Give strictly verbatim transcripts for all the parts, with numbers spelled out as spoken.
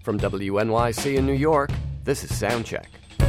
From W N Y C in New York, this is Soundcheck.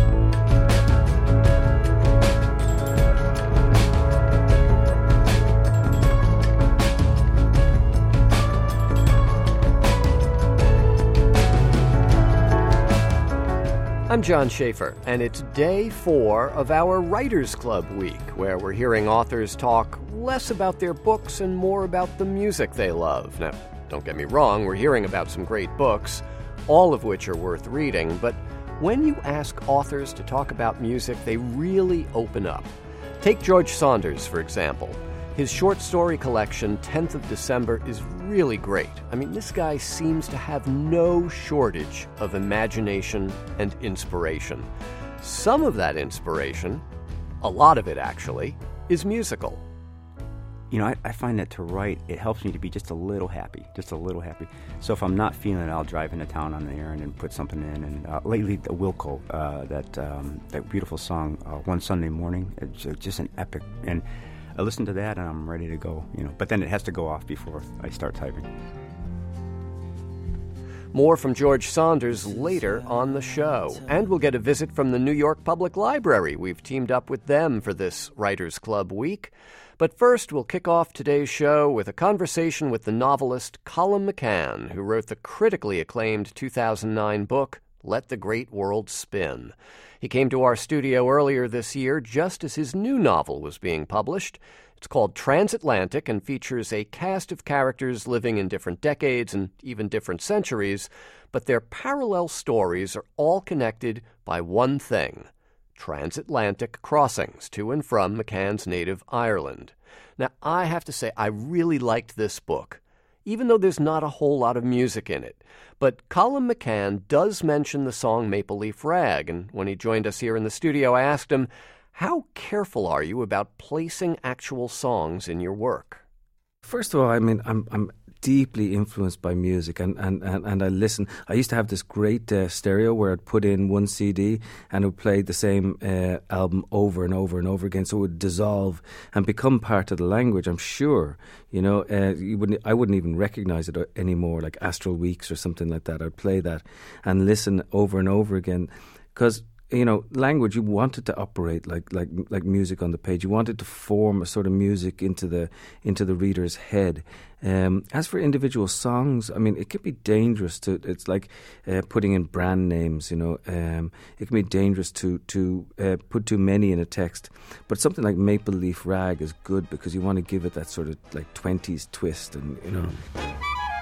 I'm John Schaefer, and it's day four of our Writers Club week, where we're hearing authors talk less about their books and more about the music they love. Now, don't get me wrong, we're hearing about some great books, all of which are worth reading, but when you ask authors to talk about music, they really open up. Take George Saunders, for example. His short story collection, tenth of December, is really great. I mean, this guy seems to have no shortage of imagination and inspiration. Some of that inspiration, a lot of it actually, is musical. You know, I, I find that to write, it helps me to be just a little happy, just a little happy. So if I'm not feeling it, I'll drive into town on the errand and put something in. And uh, lately, the Wilco, uh, that um, that beautiful song, uh, One Sunday Morning, it's uh, just an epic. And I listen to that and I'm ready to go, you know. But then it has to go off before I start typing. More from George Saunders later on the show. And we'll get a visit from the New York Public Library. We've teamed up with them for this Writers Club week. But first, we'll kick off today's show with a conversation with the novelist Colum McCann, who wrote the critically acclaimed two thousand nine book, Let the Great World Spin. He came to our studio earlier this year just as his new novel was being published. It's called Transatlantic and features a cast of characters living in different decades and even different centuries, but their parallel stories are all connected by one thing: transatlantic crossings to and from McCann's native Ireland. Now, I have to say, I really liked this book, even though there's not a whole lot of music in it. But Colum McCann does mention the song Maple Leaf Rag, and when he joined us here in the studio, I asked him, how careful are you about placing actual songs in your work? First of all, I mean, I'm I'm deeply influenced by music, and, and, and, and I listen. I used to have this great uh, stereo where I'd put in one C D and it would play the same uh, album over and over and over again, so it would dissolve and become part of the language. I'm sure, you know, uh, you wouldn't. I wouldn't even recognize it anymore, like Astral Weeks or something like that. I'd play that and listen over and over again, because, you know, language, you want it to operate like like like music on the page. You want it to form a sort of music into the into the reader's head. Um, as for individual songs, I mean, it can be dangerous to. It's like uh, putting in brand names. You know, um, it can be dangerous to to uh, put too many in a text. But something like Maple Leaf Rag is good because you want to give it that sort of like twenties twist, and you know. Mm.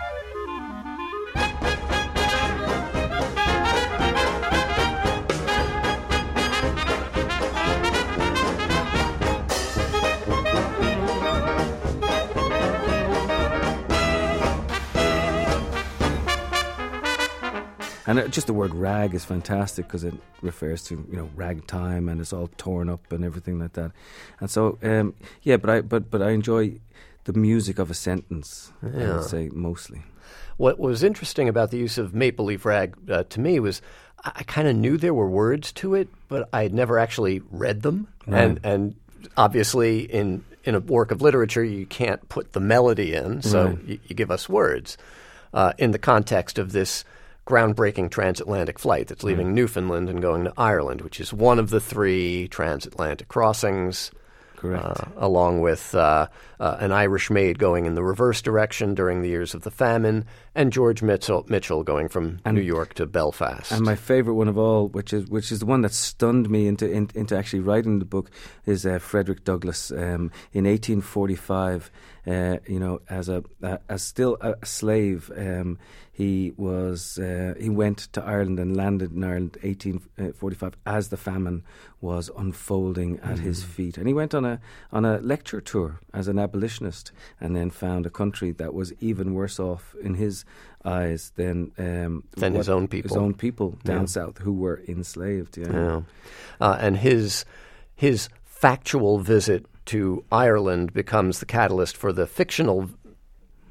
And just the word rag is fantastic because it refers to, you know, ragtime, and it's all torn up and everything like that. And so, um, yeah, but I but but I enjoy the music of a sentence, yeah. I would say, mostly. What was interesting about the use of Maple Leaf Rag uh, to me was I, I kind of knew there were words to it, but I had never actually read them. Right. And and obviously in, in a work of literature, you can't put the melody in, so right. you, you give us words. Uh, in the context of this groundbreaking transatlantic flight that's leaving mm. Newfoundland and going to Ireland, which is one of the three transatlantic crossings. Correct. Uh, along with uh, uh, an Irish maid going in the reverse direction during the years of the famine, and George Mitchell, Mitchell going from and, New York to Belfast. And my favorite one of all, which is which is the one that stunned me into in, into actually writing the book, is uh, Frederick Douglass um, in eighteen forty-five. Uh, you know, as a uh, as still a slave, um, he was uh, he went to Ireland and landed in Ireland eighteen forty-five as the famine was unfolding at mm. his feet, and he went on a on a lecture tour as an abolitionist, and then found a country that was even worse off in his eyes than um, than his own people, his own people down yeah. south who were enslaved. Yeah, yeah. Uh, and his his factual visit to Ireland becomes the catalyst for the fictional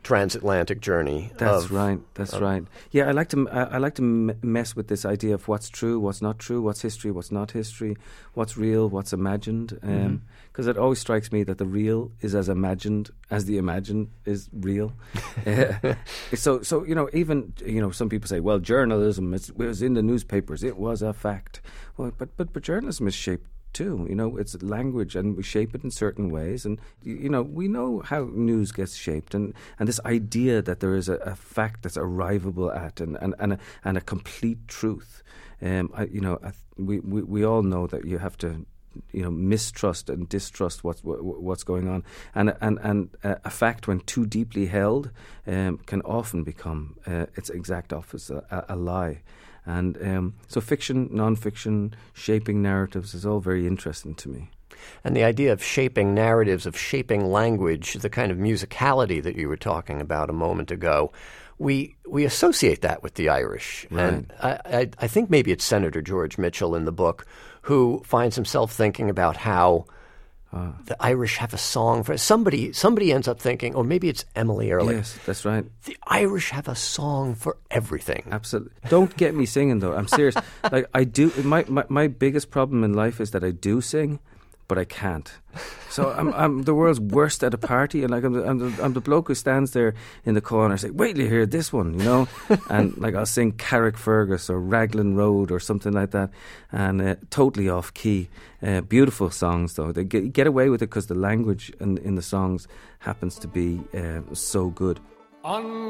transatlantic journey. That's of, right. That's of, right. Yeah, I like to I, I like to m- mess with this idea of what's true, what's not true, what's history, what's not history, what's real, what's imagined. Because um, mm-hmm. it always strikes me that the real is as imagined as the imagined is real. uh, so, so you know, even you know, some people say, well, journalism it's, it was in the newspapers, it was a fact. Well, but but but journalism is shaped too, you know, it's language and we shape it in certain ways, and you know we know how news gets shaped, and, and this idea that there is a, a fact that's arrivable at and and and a, and a complete truth. Um, I, you know, I, we, we we all know that you have to, you know, mistrust and distrust what's what's going on, and and and uh, a fact when too deeply held um, can often become uh, its exact opposite, a, a lie. And um, so fiction, non-fiction, shaping narratives is all very interesting to me. And the idea of shaping narratives, of shaping language, the kind of musicality that you were talking about a moment ago, we we associate that with the Irish. Right. And I, I, I think maybe it's Senator George Mitchell in the book who finds himself thinking about how Uh, the Irish have a song for somebody. Somebody ends up thinking, or maybe it's Emily Early. Yes, that's right. The Irish have a song for everything. Absolutely. Don't get me singing though. I'm serious. Like I do. My, my my biggest problem in life is that I do sing, but I can't. So I'm I'm the world's worst at a party, and like I'm the, I'm the, I'm the bloke who stands there in the corner and say, "Wait till you hear this one," you know, and like I'll sing Carrickfergus or Raglan Road or something like that, and uh, totally off key. Uh, beautiful songs though. They get, get away with it because the language in, in the songs happens to be uh, so good. On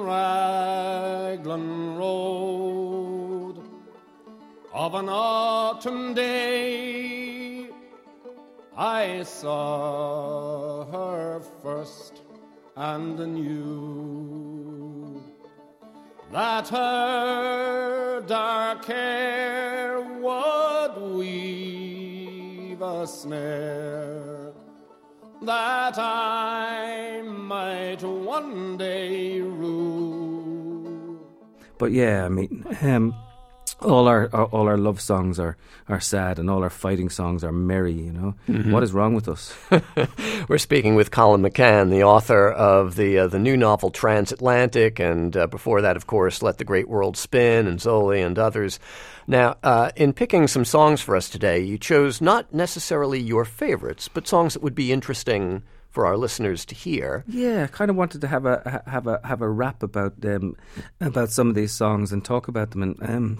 Raglan Road of an autumn day, I saw her first and knew that her dark hair would weave a snare that I might one day rue. But yeah, I mean, um, all our, our all our love songs are, are sad, and all our fighting songs are merry. You know, mm-hmm. What is wrong with us? We're speaking with Colin McCann, the author of the uh, the new novel Transatlantic, and uh, before that, of course, Let the Great World Spin and Zoli and others. Now, uh, in picking some songs for us today, you chose not necessarily your favorites, but songs that would be interesting for our listeners to hear. Yeah, I kind of wanted to have a have a have a rap about um, about some of these songs and talk about them. And um,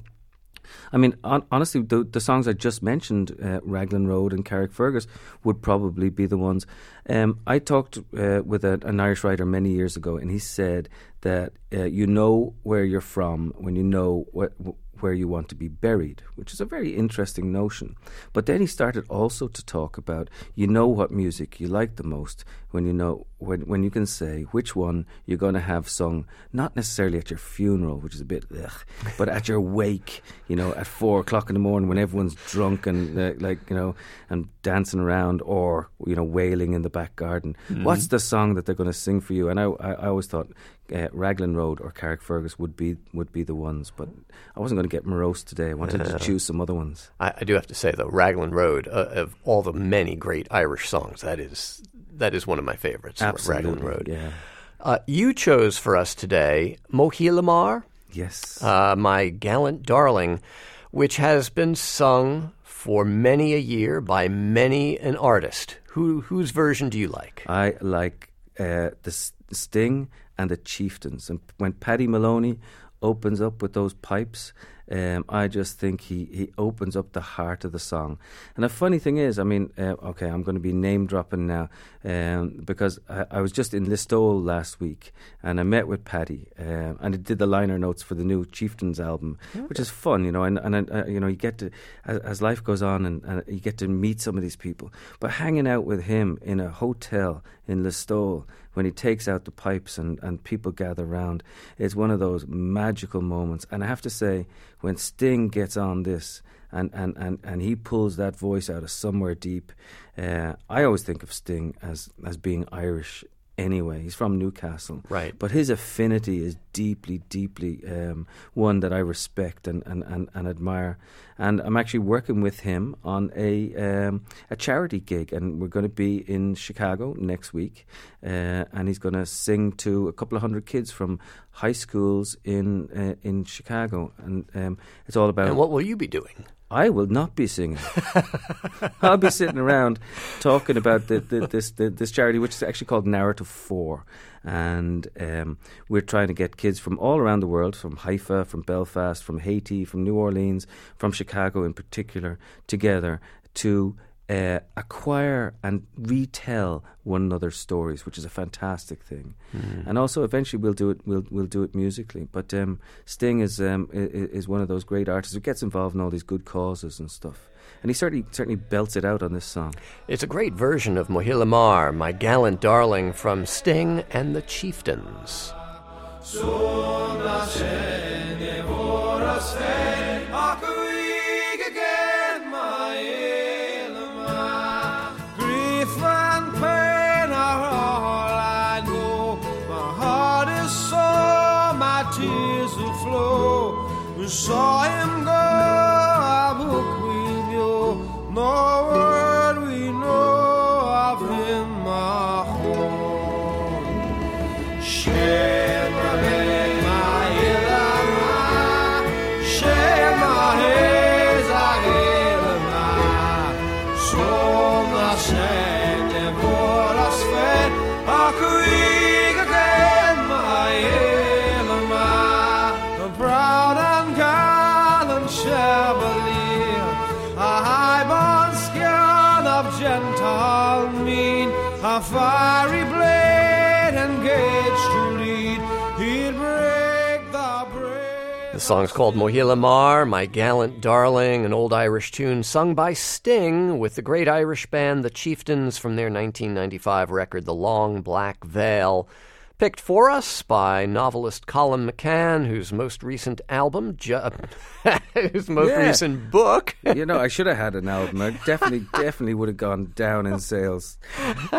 I mean, on, honestly, the, the songs I just mentioned, uh, Raglan Road and Carrickfergus, would probably be the ones. Um, I talked uh, with a, an Irish writer many years ago, and he said that uh, you know where you're from when you know what. where you want to be buried, which is a very interesting notion. But then he started also to talk about you know what music you like the most when you know when when you can say which one you're going to have sung, not necessarily at your funeral, which is a bit ugh, but at your wake, you know, at four o'clock in the morning when everyone's drunk and uh, like you know and dancing around, or you know wailing in the back garden. Mm-hmm. What's the song that they're going to sing for you? And I I, I always thought Uh, Raglan Road or Carrickfergus would be would be the ones, but I wasn't going to get morose today. I wanted uh, to choose some other ones. I, I do have to say though, Raglan Road, uh, of all the many great Irish songs, that is that is one of my favorites. Absolutely, Raglan Road. Yeah. Uh, you chose for us today Mohilamar, yes, uh, My Gallant Darling, which has been sung for many a year by many an artist. Who whose version do you like? I like uh, the Sting and the Chieftains. And when Paddy Maloney opens up with those pipes, um, I just think he, he opens up the heart of the song. And the funny thing is, I mean, uh, okay, I'm going to be name-dropping now um, because I, I was just in Listowel last week and I met with Paddy um, and I did the liner notes for the new Chieftains album, okay. Which is fun, you know, and, and uh, you know, you get to, as, as life goes on and, and you get to meet some of these people. But hanging out with him in a hotel in Listowel, when he takes out the pipes and, and people gather round, it's one of those magical moments. And I have to say, when Sting gets on this and, and, and, and he pulls that voice out of somewhere deep, uh, I always think of Sting as, as being Irish anyway. He's from Newcastle. Right. But his affinity is deeply, deeply um, one that I respect and, and, and, and admire. And I'm actually working with him on a um, a charity gig, and we're going to be in Chicago next week. Uh, and he's going to sing to a couple of hundred kids from high schools in uh, in Chicago. And um, it's all about... And what will you be doing? I will not be singing. I'll be sitting around talking about the, the, this the, this charity, which is actually called Narrative Four, and um, we're trying to get kids from all around the world, from Haifa, from Belfast, from Haiti, from New Orleans, from Chicago in particular, together to uh, acquire and retell one another's stories, which is a fantastic thing. Mm. And also, eventually, we'll do it. We'll we'll do it musically. But um, Sting is um, is, is one of those great artists who gets involved in all these good causes and stuff. And he certainly certainly belts it out on this song. It's a great version of Mohill Amar, My Gallant Darling, from Sting and the Chieftains. We saw him go, our book we knew, no word we know of him, my home. Share my head, my Ilama, share my head, I so my shame, never us fed, our creek again, my proud and gallant Chevalier, a high-born scion of gentle mien, a fiery blade engaged to lead, he'd break the break. The song's called Mohill Amar, My Gallant Darling, an old Irish tune sung by Sting with the great Irish band The Chieftains from their nineteen ninety-five record, The Long Black Veil. Picked for us by novelist Colum McCann, whose most recent album, ju- whose most yeah. recent book. You know, I should have had an album. I definitely, definitely would have gone down in sales. uh,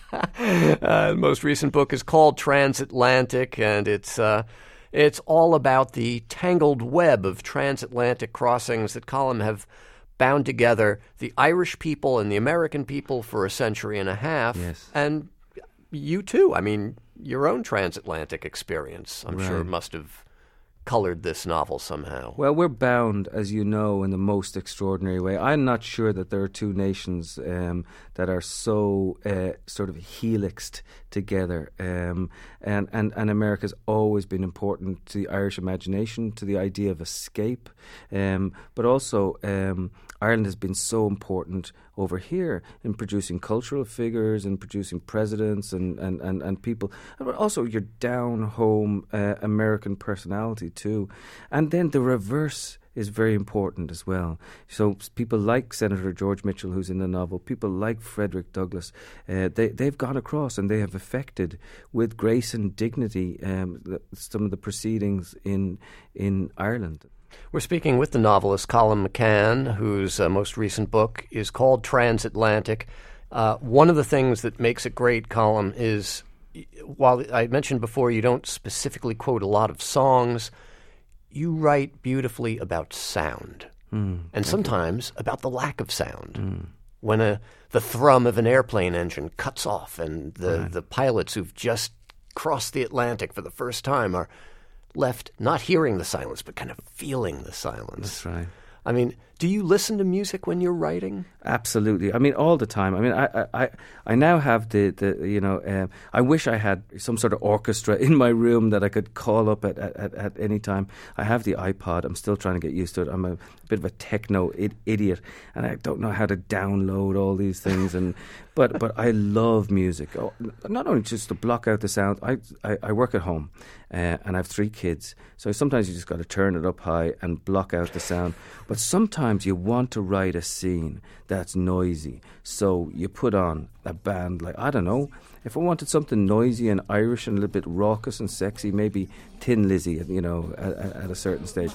the most recent book is called Transatlantic, and it's uh, it's all about the tangled web of transatlantic crossings that Colum have bound together the Irish people and the American people for a century and a half. Yes. And you too. I mean, your own transatlantic experience, I'm right. sure, must have colored this novel somehow. Well, we're bound, as you know, in the most extraordinary way. I'm not sure that there are two nations um, that are so uh, sort of helixed together. Um, and, and, and America's always been important to the Irish imagination, to the idea of escape. Um, but also, um, Ireland has been so important over here in producing cultural figures and producing presidents and, and, and, and people. But also your down-home uh, American personality too. And then the reverse is very important as well. So people like Senator George Mitchell, who's in the novel, people like Frederick Douglass, uh, they, they've gone across and they have affected with grace and dignity um, the, some of the proceedings in in Ireland. We're speaking with the novelist Colum McCann, whose uh, most recent book is called Transatlantic. Uh, one of the things that makes it great, Colum, is while I mentioned before you don't specifically quote a lot of songs, you write beautifully about sound, mm, and sometimes you. about the lack of sound. Mm. When a, the thrum of an airplane engine cuts off and the, right. the pilots who've just crossed the Atlantic for the first time are left not hearing the silence, but kind of feeling the silence. That's right. I mean, do you listen to music when you're writing? Absolutely. I mean, all the time. I mean, I I, I now have the, the you know, um, I wish I had some sort of orchestra in my room that I could call up at, at, at any time. I have the iPod. I'm still trying to get used to it. I'm a, a bit of a techno id- idiot, and I don't know how to download all these things. And but but I love music. Oh, not only just to block out the sound. I I, I work at home, uh, and I have three kids. So sometimes you just got to turn it up high and block out the sound. But sometimes you want to write a scene that's noisy, so you put on a band like, I don't know, if I wanted something noisy and Irish and a little bit raucous and sexy, maybe Thin Lizzy, you know, at, at a certain stage.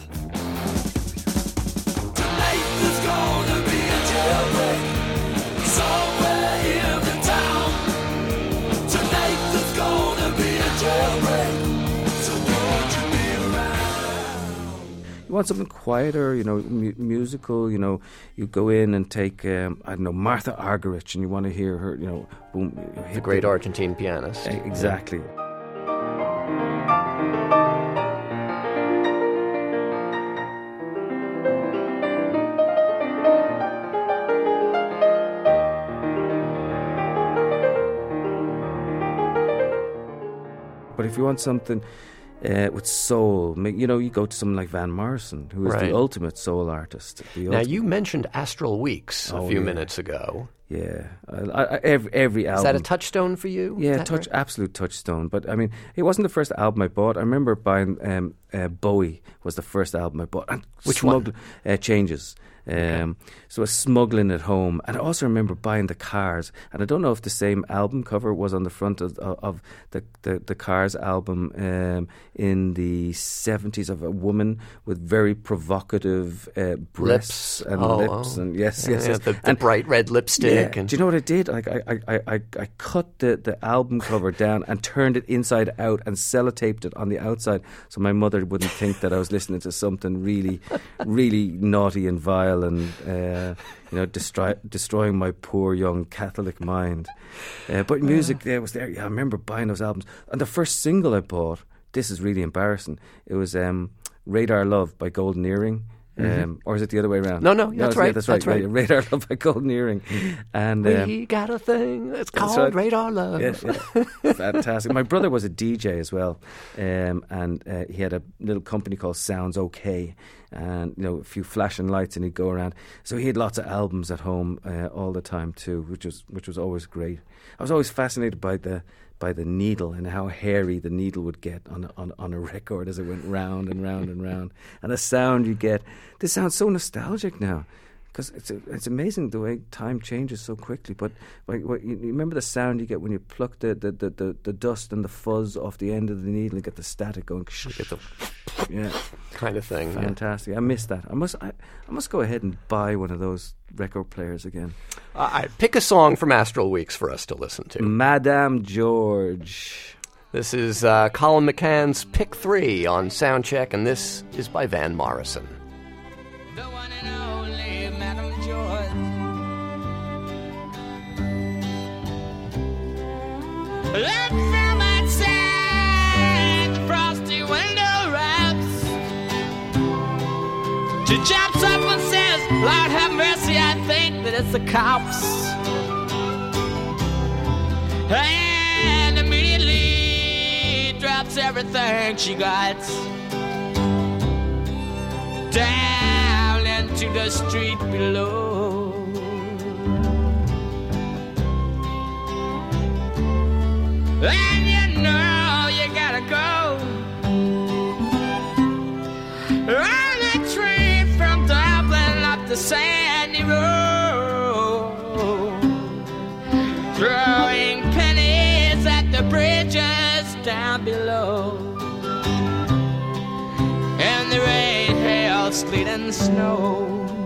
Tonight there's gonna be a jailbreak somewhere in the town. Tonight want something quieter, you know, mu- musical, you know, you go in and take, um, I don't know, Martha Argerich, and you want to hear her, you know, boom. The great Argentine pianist. Exactly. Yeah. But if you want something uh, with soul, you know, you go to someone like Van Morrison, who is right. the ultimate soul artist. The now, ultimate. You mentioned Astral Weeks a oh, few yeah. minutes ago. Yeah, I, I, every every album. Is that a touchstone for you? Yeah, touch right? absolute touchstone. But I mean, it wasn't the first album I bought. I remember buying um, uh, Bowie was the first album I bought. And Which smuggled, one? Uh, Changes. Um, okay. So I was smuggling it home, and I also remember buying the Cars. And I don't know if the same album cover was on the front of, of the, the the Cars album um, in the seventies, of a woman with very provocative uh, breasts lips. and oh, lips, oh. and yes, yeah, yes, yeah, yes. the, the and, bright red lipstick. Yeah. And do you know what I did? Like I, I, I, I cut the, the album cover down and turned it inside out and sellotaped it on the outside, so my mother wouldn't think that I was listening to something really, really naughty and vile and uh, you know, destroy, destroying my poor young Catholic mind. Uh, but music there was there. Yeah, I remember buying those albums. And the first single I bought, this is really embarrassing. It was um, "Radar Love" by Golden Earring. Mm-hmm. Um, or is it the other way around? No, no, that's no, right. Yeah, that's right. That's right. right. Radar Love by Golden Earring. And um, we got a thing that's called right. Radar Love. Yeah, yeah. Fantastic. My brother was a D J as well, um, and uh, he had a little company called Sounds OK, and you know, a few flashing lights, and he'd go around. So he had lots of albums at home uh, all the time too, which was which was always great. I was always fascinated by the by the needle and how hairy the needle would get on a, on, on a record as it went round and round and round, and the sound you get. This sounds so nostalgic now, because it's a, it's amazing the way time changes so quickly. But like, what, you, you remember the sound you get when you pluck the, the, the, the, the dust and the fuzz off the end of the needle and get the static going. Get the yeah, kind of thing. Fantastic. Yeah. I miss that. I must I, I must go ahead and buy one of those record players again. Uh, I pick a song from Astral Weeks for us to listen to. Madame George. This is uh, Colin McCann's Pick Three on Soundcheck, and this is by Van Morrison. The one and only Madame George. Look from outside the frosty window wraps. She jumps up and says, Lord have mercy, I think that it's the cops. And immediately drops everything she got down into the street below. And you know you gotta go on a train from Dublin up the Sandy Road, throwing pennies at the bridges down below. And the rain, hail, sleet and snow.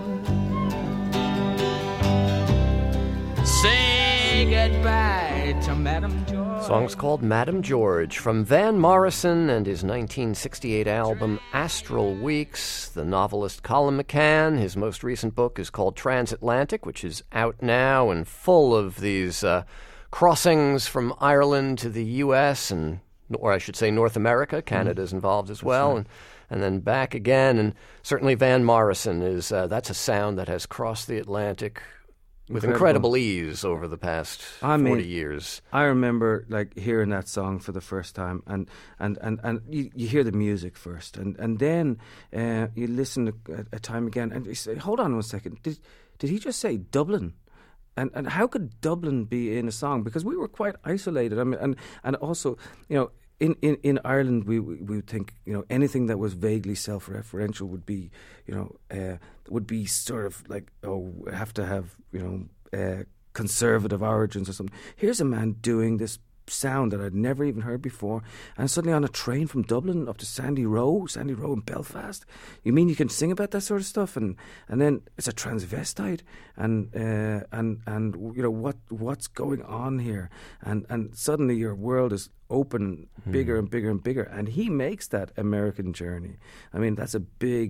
Say goodbye to Madame George. The song's called Madame George, from Van Morrison and his nineteen sixty-eight album Astral Weeks. The novelist Colin McCann, his most recent book is called Transatlantic, which is out now and full of these uh, crossings from Ireland to the U S, and or I should say North America. Canada's mm. involved as well. Right. and And then back again, and certainly Van Morrison is, uh, that's a sound that has crossed the Atlantic with incredible, incredible ease over the past I forty mean, years. I remember like hearing that song for the first time, and, and, and, and you, you hear the music first, and, and then uh, you listen a, a time again, and you say, hold on one second, did, did he just say Dublin? And and how could Dublin be in a song? Because we were quite isolated. I mean, and, and also, you know, In, in, in Ireland, we, we we would think, you know, anything that was vaguely self-referential would be, you know, uh, would be sort of like, oh, have to have, you know, uh, conservative origins or something. Here's a man doing this sound that I'd never even heard before, and suddenly on a train from Dublin up to Sandy Row, Sandy Row in Belfast. You mean you can sing about that sort of stuff? And and then it's a transvestite, and uh, and and you know what what's going on here? And and suddenly your world is open bigger mm. and bigger and bigger, and he makes that American journey. I mean, that's a big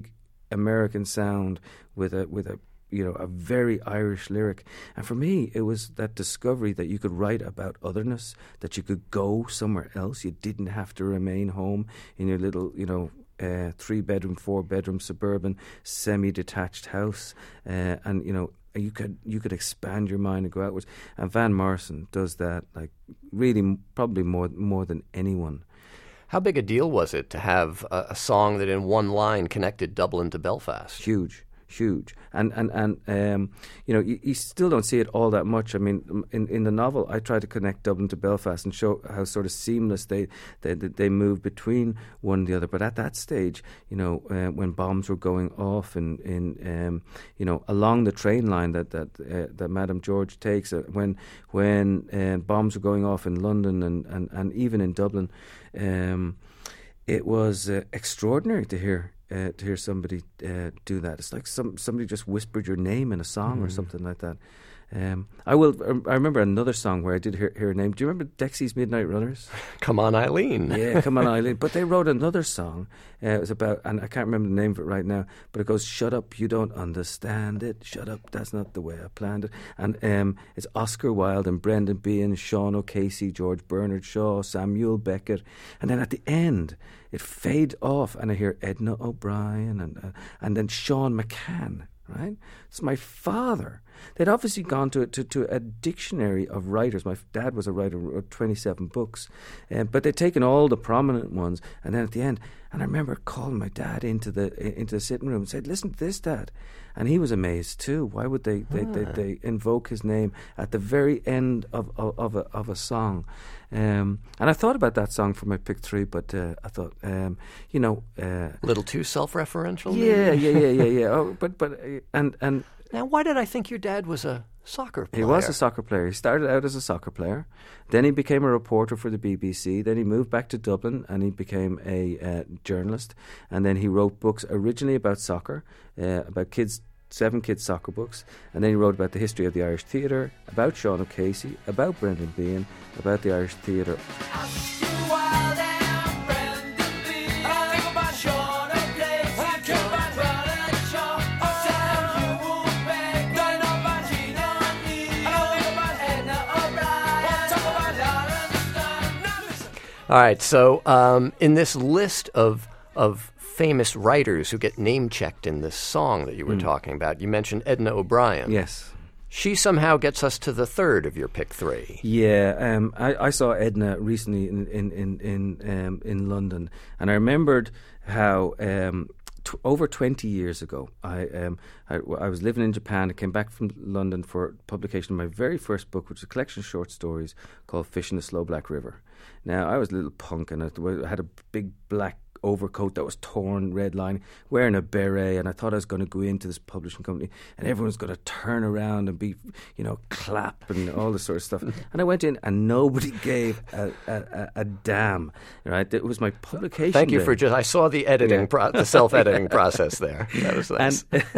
American sound with a with a you know a very Irish lyric. And for me, it was that discovery that you could write about otherness, that you could go somewhere else. You didn't have to remain home in your little you know. Uh, three bedroom, four bedroom suburban semi-detached house, uh, and you know you could you could expand your mind and go outwards. And Van Morrison does that like really m- probably more more than anyone. How big a deal was it to have a, a song that in one line connected Dublin to Belfast? Huge. Huge, and and and um, you know you, you still don't see it all that much. I mean, in in the novel, I try to connect Dublin to Belfast and show how sort of seamless they they they move between one and the other. But at that stage, you know, uh, when bombs were going off in in um, you know along the train line that that uh, that Madame George takes, uh, when when uh, bombs were going off in London and and, and even in Dublin, um, it was uh, extraordinary to hear. Uh, to hear somebody uh, do that. It's like some somebody just whispered your name in a song mm. or something like that. Um, I will. I remember another song where I did hear, hear a name. Do you remember Dexy's Midnight Runners? Come on, Eileen. Yeah, Come on, Eileen. But they wrote another song. Uh, it was about, and I can't remember the name of it right now, but it goes, "Shut up, you don't understand it. Shut up, that's not the way I planned it." And um, it's Oscar Wilde and Brendan Behan, Sean O'Casey, George Bernard Shaw, Samuel Beckett. And then at the end, it fades off and I hear Edna O'Brien and uh, and then Sean McCann. Right? It's my father. They'd obviously gone to, to to a dictionary of writers. My dad was a writer, wrote twenty-seven books. Um, but they'd taken all the prominent ones. And then at the end, and I remember calling my dad into the into the sitting room and said, "Listen to this, Dad." And he was amazed too. Why would they they, ah. they, they invoke his name at the very end of of, of, a, of a song? Um, and I thought about that song for my pick three, but uh, I thought, um, you know, uh, a little too self-referential. Yeah, yeah, yeah, yeah, yeah. Oh, but but uh, and and now, why did I think your dad was a soccer player? He was a soccer player. He started out as a soccer player. Then he became a reporter for the B B C. Then he moved back to Dublin and he became a uh, journalist. And then he wrote books originally about soccer, uh, about kids. Seven kids' soccer books, and then he wrote about the history of the Irish theatre, about Sean O'Casey, about Brendan Behan, about the Irish theatre. All right, so um, in this list of of famous writers who get name-checked in this song that you were mm. talking about, you mentioned Edna O'Brien. Yes. She somehow gets us to the third of your pick three. Yeah, um, I, I saw Edna recently in in in in, um, in London, and I remembered how um, t- over twenty years ago, I, um, I I was living in Japan. I came back from London for publication of my very first book, which is a collection of short stories called Fish in the Slow Black River. Now, I was a little punk, and I had a big black overcoat that was torn, red line, wearing a beret, and I thought I was going to go into this publishing company and everyone's going to turn around and be, you know, clap and all this sort of stuff. And I went in and nobody gave a, a, a damn, right? It was my publication Thank you day. for just, I saw the editing, yeah. pro- the self-editing process there. That was nice.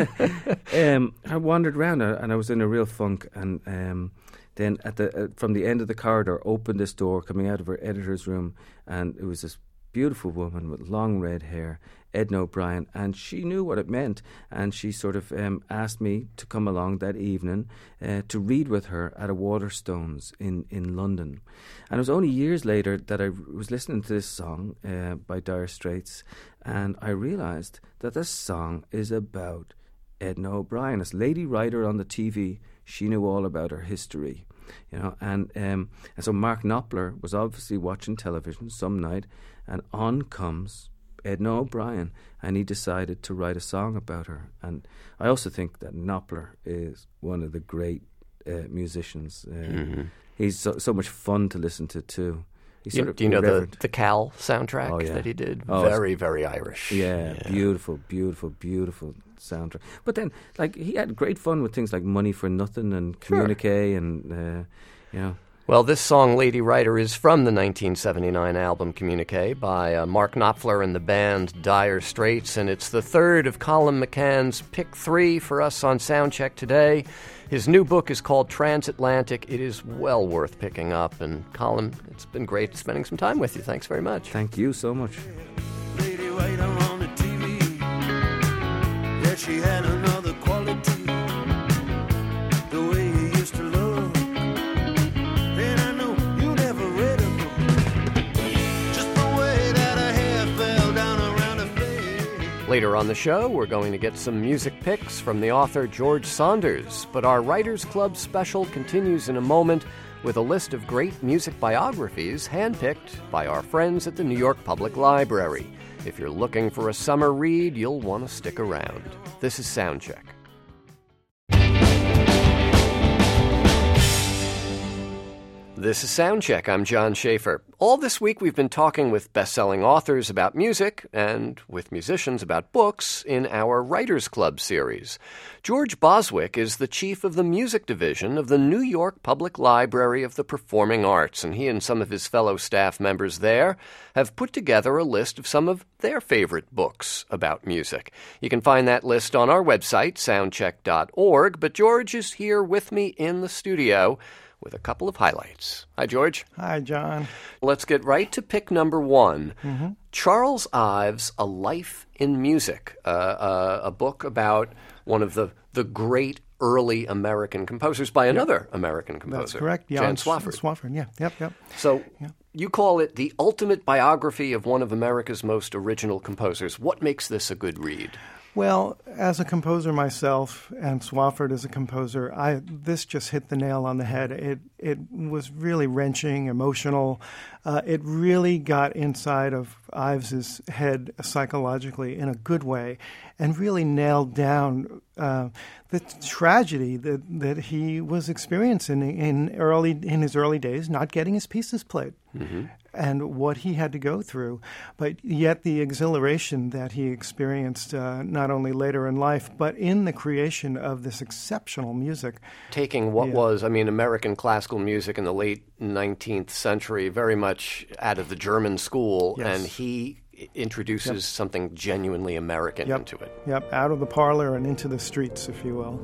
And um, I wandered around and I was in a real funk, and um, then at the uh, from the end of the corridor, opened this door coming out of her editor's room, and it was this beautiful woman with long red hair, Edna O'Brien, and she knew what it meant, and she sort of um, asked me to come along that evening uh, to read with her at a Waterstones in, in London. And it was only years later that I was listening to this song uh, by Dire Straits, and I realised that this song is about Edna O'Brien. As lady writer on the T V, she knew all about her history. You know, and um, and so Mark Knopfler was obviously watching television some night, and on comes Edna O'Brien, and he decided to write a song about her. And I also think that Knopfler is one of the great uh, musicians. Uh, mm-hmm. He's so, so much fun to listen to too. He's you, sort of do you know the, the Cal soundtrack oh, yeah. that he did? Oh, very, very Irish. Yeah, yeah, beautiful, beautiful, beautiful soundtrack. But then, like, he had great fun with things like Money for Nothing and Communique, sure. and, uh, you know. Well, this song, Lady Writer, is from the nineteen seventy-nine album Communique by uh, Mark Knopfler and the band Dire Straits, and it's the third of Colin McCann's Pick Three for us on Soundcheck today. His new book is called Transatlantic. It is well worth picking up, and Colin, it's been great spending some time with you. Thanks very much. Thank you so much. Lady Writer on the T V, she had another quality, the way you used to look. And I know you never read a book, just the way that her hair fell down around her face. Later on the show, we're going to get some music picks from the author George Saunders, but our Writers Club special continues in a moment with a list of great music biographies handpicked by our friends at the New York Public Library. If you're looking for a summer read, you'll want to stick around. This is Soundcheck. This is Soundcheck. I'm John Schaefer. All this week we've been talking with best-selling authors about music and with musicians about books in our Writers Club series. George Boswick is the chief of the music division of the New York Public Library of the Performing Arts, and he and some of his fellow staff members there have put together a list of some of their favorite books about music. You can find that list on our website, soundcheck dot org, but George is here with me in the studio with a couple of highlights. Hi, George. Hi, John. Let's get right to pick number one. Mm-hmm. Charles Ives, A Life in Music, uh, uh, a book about one of the, the great early American composers by another yep. American composer. That's correct. Jan Jan Swafford. Swafford, yeah. Yep, yep. So yep. you call it the ultimate biography of one of America's most original composers. What makes this a good read? Well, as a composer myself, and Swafford as a composer, I this just hit the nail on the head. It it was really wrenching, emotional. Uh, it really got inside of Ives's head psychologically in a good way, and really nailed down uh, the tragedy that, that he was experiencing in early in his early days, not getting his pieces played. Mm-hmm. And what he had to go through, but yet the exhilaration that he experienced uh, not only later in life, but in the creation of this exceptional music. Taking what yeah. was, I mean, American classical music in the late nineteenth century, very much out of the German school, yes. and he introduces yep. something genuinely American yep. into it. Yep, out of the parlor and into the streets, if you will.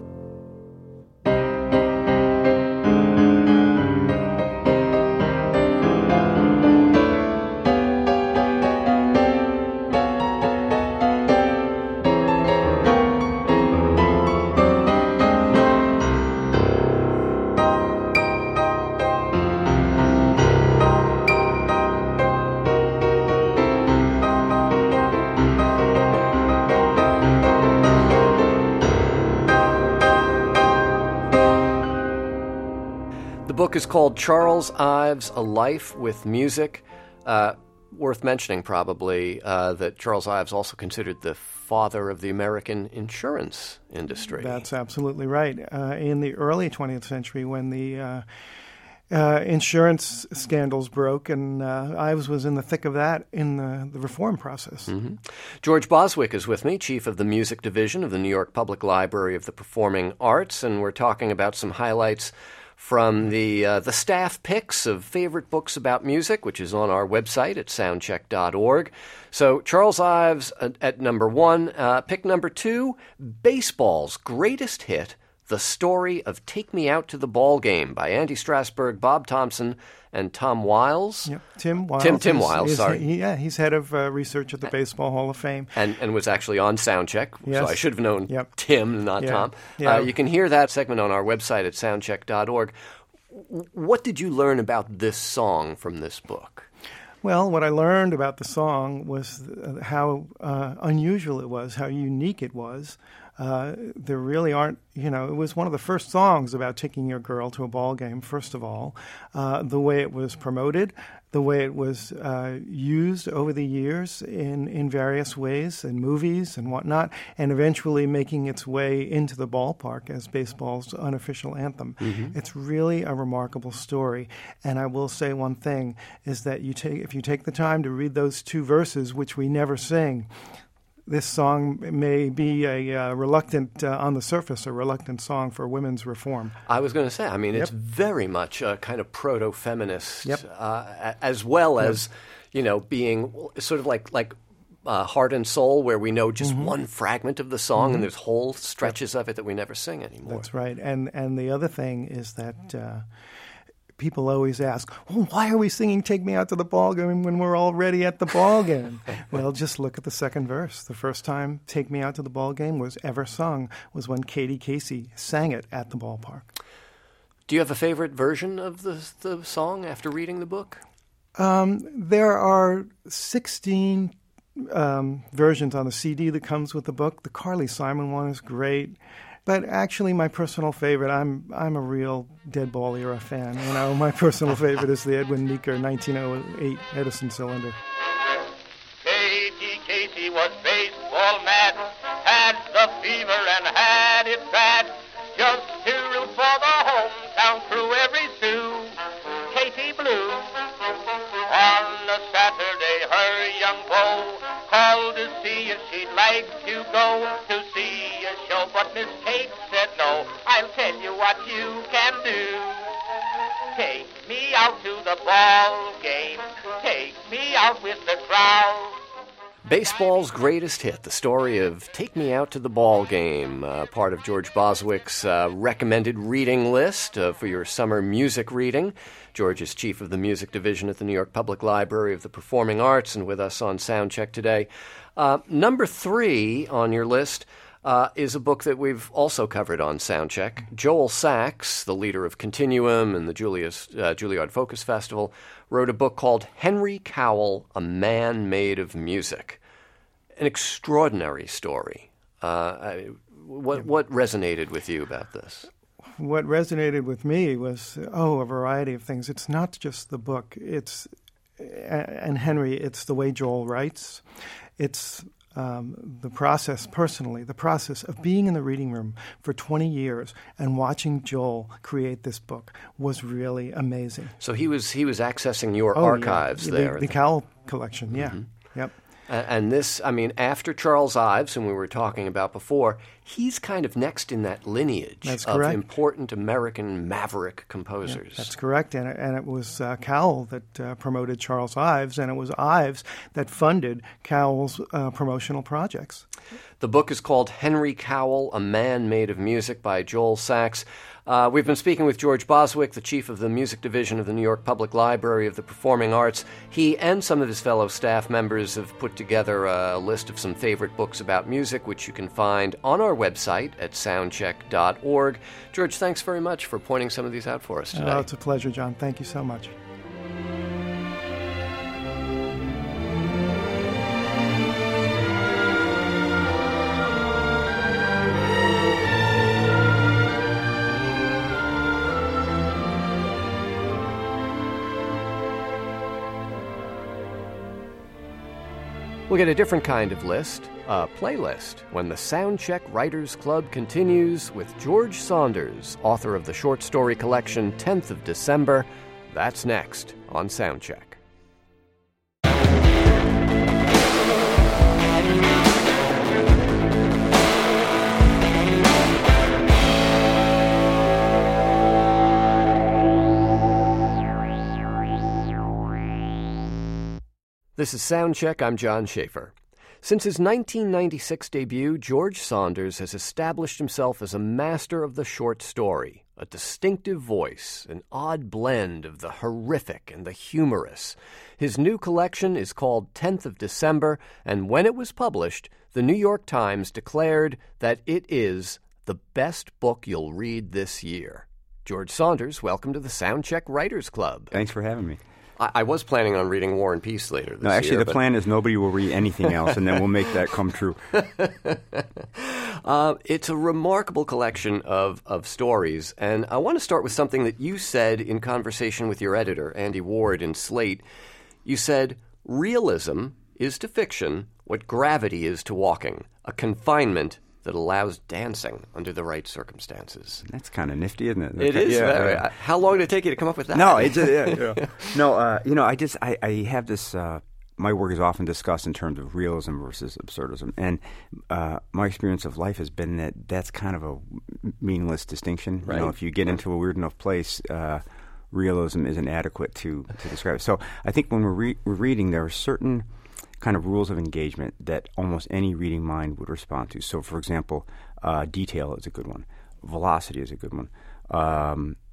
The book is called Charles Ives, A Life with Music. Uh, worth mentioning, probably, uh, that Charles Ives also considered the father of the American insurance industry. That's absolutely right. Uh, in the early twentieth century, when the uh, uh, insurance scandals broke, and uh, Ives was in the thick of that in the, the reform process. Mm-hmm. George Boswick is with me, chief of the music division of the New York Public Library of the Performing Arts, and we're talking about some highlights from the uh, the staff picks of favorite books about music, which is on our website at soundcheck dot org. So Charles Ives at, at number one. Uh, pick number two, baseball's greatest hit, The Story of Take Me Out to the Ball Game by Andy Strasberg, Bob Thompson, and Tom Wiles. Yep, Tim Wiles. Tim, Tim is, Wiles, is, sorry. He, yeah, he's head of uh, research at the Baseball Hall of Fame. And and was actually on Soundcheck, yes. so I should have known yep. Tim, not yeah. Tom. Yeah. Uh, you can hear that segment on our website at soundcheck dot org. What did you learn about this song from this book? Well, what I learned about the song was how uh, unusual it was, how unique it was. Uh, there really aren't, you know, it was one of the first songs about taking your girl to a ball game, first of all. Uh, the way it was promoted, the way it was uh, used over the years in, in various ways, in movies and whatnot, and eventually making its way into the ballpark as baseball's unofficial anthem. Mm-hmm. It's really a remarkable story. And I will say one thing, is that you take if you take the time to read those two verses, which we never sing, this song may be a uh, reluctant, uh, on the surface, a reluctant song for women's reform. I was going to say, I mean, yep. it's very much a kind of proto-feminist, yep. uh, as well yep. as, you know, being sort of like like uh, Heart and Soul, where we know just mm-hmm. one fragment of the song, mm-hmm. and there's whole stretches yep. of it that we never sing anymore. That's right. And, and the other thing is that Uh, people always ask, well, why are we singing Take Me Out to the Ball Game when we're already at the ball game? Well, just look at the second verse. The first time Take Me Out to the Ball Game was ever sung was when Katie Casey sang it at the ballpark. Do you have a favorite version of the the song after reading the book? Um, there are sixteen um, versions on the C D that comes with the book. The Carly Simon one is great. But actually, my personal favorite, I'm I'm a real Dead Ball era fan. You know, my personal favorite is the Edwin Meeker nineteen oh eight Edison cylinder. Katie Casey was baseball mad, had the fever and had it bad. Just to root for the hometown crew, every Sioux, Katie Blue. On a Saturday, her young beau called to see if she'd like to go to see a show, but Miss Kate said no. I'll tell you what you can do. Take me out to the ball game. Take me out with the crowd. Baseball's greatest hit, the story of Take Me Out to the Ball Game, uh, part of George Boswick's uh, recommended reading list uh, for your summer music reading. George is chief of the music division at the New York Public Library of the Performing Arts and with us on Soundcheck today. Uh, number three on your list uh, is a book that we've also covered on Soundcheck. Joel Sachs, the leader of Continuum and the Julius, uh, Juilliard Focus Festival, wrote a book called Henry Cowell, A Man Made of Music. An extraordinary story. Uh, I, what, what resonated with you about this? What resonated with me was, oh, a variety of things. It's not just the book. It's, and Henry, it's the way Joel writes. It's um, the process, personally, the process of being in the reading room for twenty years and watching Joel create this book was really amazing. So he was he was accessing your oh, archives yeah. there. The, the Cowell collection, yeah. Mm-hmm. Yep. And this, I mean, after Charles Ives, whom we were talking about before, he's kind of next in that lineage that's of correct. important American maverick composers. Yeah, that's correct. And, and it was uh, Cowell that uh, promoted Charles Ives, and it was Ives that funded Cowell's uh, promotional projects. The book is called Henry Cowell, A Man Made of Music by Joel Sachs. Uh, we've been speaking with George Boswick, the chief of the music division of the New York Public Library of the Performing Arts. He and some of his fellow staff members have put together a list of some favorite books about music, which you can find on our website at soundcheck dot org. George, thanks very much for pointing some of these out for us today. Oh, it's a pleasure, John. Thank you so much. We'll get a different kind of list, a playlist, when the Soundcheck Writers Club continues with George Saunders, author of the short story collection tenth of December. That's next on Soundcheck. This is Soundcheck. I'm John Schaefer. Since his nineteen ninety-six debut, George Saunders has established himself as a master of the short story, a distinctive voice, an odd blend of the horrific and the humorous. His new collection is called tenth of December, and when it was published, the New York Times declared that it is the best book you'll read this year. George Saunders, welcome to the Soundcheck Writers Club. Thanks for having me. I was planning on reading War and Peace later this No, actually, year, the but... plan is nobody will read anything else, and then we'll make that come true. uh, it's a remarkable collection of, of stories, and I want to start with something that you said in conversation with your editor, Andy Ward, in Slate. You said, realism is to fiction what gravity is to walking, a confinement that allows dancing under the right circumstances. That's kind of nifty, isn't it? It is. Yeah, very, yeah. How long did it take you to come up with that? No, it's a, yeah, yeah. no. Uh, you know, I just I, I have this. Uh, my work is often discussed in terms of realism versus absurdism, and uh, my experience of life has been that that's kind of a meaningless distinction. Right. You know, if you get into a weird enough place, uh, realism isn't adequate to to describe it. So I think when we're, re- we're reading, there are certain kind of rules of engagement that almost any reading mind would respond to. So, for example, uh, detail is a good one. Velocity is a good one. Um,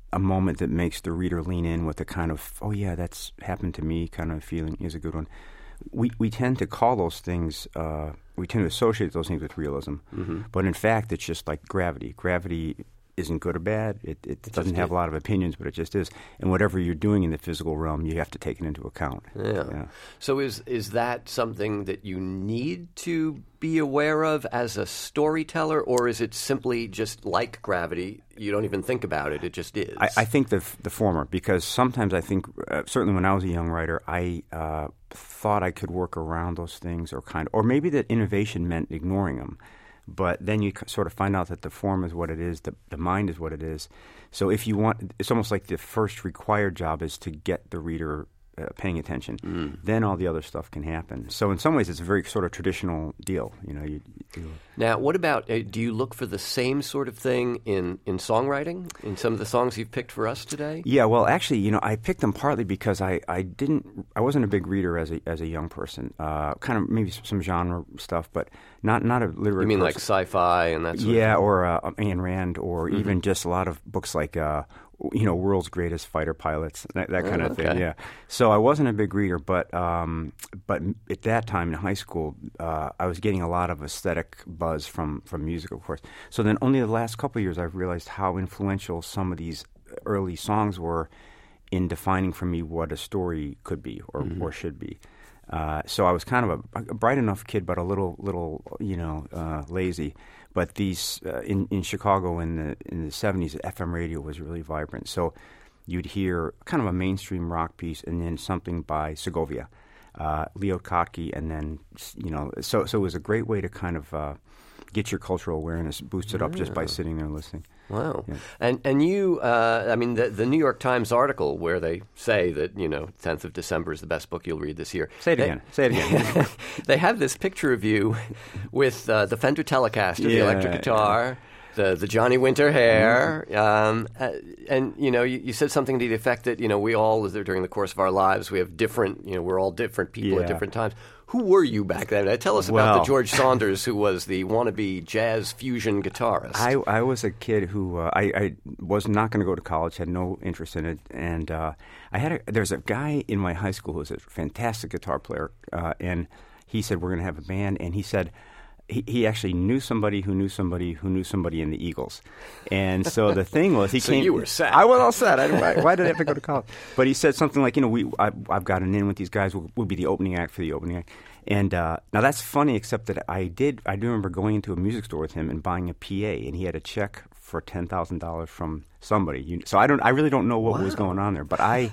a moment that makes the reader lean in with a kind of, oh yeah, that's happened to me kind of feeling is a good one. We we tend to call those things, uh, we tend to associate those things with realism. Mm-hmm. But in fact, it's just like gravity. Gravity isn't good or bad. It, it, it doesn't have a lot of opinions, but it just is. And whatever you're doing in the physical realm, you have to take it into account. Yeah. yeah. So is is that something that you need to be aware of as a storyteller, or is it simply just like gravity? You don't even think about it. It just is. I, I think the the former, because sometimes I think, uh, certainly when I was a young writer, I uh, thought I could work around those things, or kind of, or maybe that innovation meant ignoring them. But then you sort of find out that the form is what it is, the, the mind is what it is. So if you want, it's almost like the first required job is to get the reader uh, paying attention. Mm. Then all the other stuff can happen. So in some ways, it's a very sort of traditional deal. You know. You, you now, what about? Uh, do you look for the same sort of thing in, in songwriting in some of the songs you've picked for us today? Yeah. Well, actually, you know, I picked them partly because I, I didn't I wasn't a big reader as a as a young person. Uh, kind of maybe some, some genre stuff, but not not a literary. You mean person. Like sci-fi and that sort yeah, of thing? or uh, Ayn Rand, or mm-hmm. even just a lot of books like, uh, you know, World's Greatest Fighter Pilots, that, that kind oh, of okay. thing. Yeah. So I wasn't a big reader, but um, but at that time in high school, uh, I was getting a lot of aesthetic buzz from, from music, of course. So then only the last couple of years I've realized how influential some of these early songs were in defining for me what a story could be or, mm-hmm. or should be. Uh, so I was kind of a, a bright enough kid, but a little, little, you know, uh, lazy. But these uh, in in Chicago in the in the seventies, F M radio was really vibrant. So you'd hear kind of a mainstream rock piece, and then something by Segovia, uh, Leo Kottke, and then you know. So so it was a great way to kind of uh, get your cultural awareness boosted up yeah. just by sitting there and listening. Wow. Yeah. And and you, uh, I mean, the, the New York Times article where they say that, you know, tenth of December is the best book you'll read this year. Say it they, again. Say it again. They have this picture of you with uh, the Fender Telecaster, yeah, the electric guitar, yeah. the, the Johnny Winter hair. Mm-hmm. Um, uh, and, you know, you, you said something to the effect that, you know, we all, during the course of our lives, we have different, you know, we're all different people yeah. at different times. Who were you back then? Uh, tell us about well, the George Saunders, who was the wannabe jazz fusion guitarist. I, I was a kid who uh, I, I was not going to go to college, had no interest in it, and uh, I had a, there's a guy in my high school who was a fantastic guitar player, uh, and he said we're going to have a band, and he said. He, he actually knew somebody who knew somebody who knew somebody in the Eagles, and so the thing was he so came. you were sad. I was all sad. I, why, why did I have to go to college? But he said something like, you know, we I, I've got an in with these guys. We'll, we'll be the opening act for the opening act. And uh, now that's funny, except that I did. I do remember going into a music store with him and buying a P A, and he had a check for ten thousand dollars from somebody. You, so I don't. I really don't know what wow. was going on there. But I,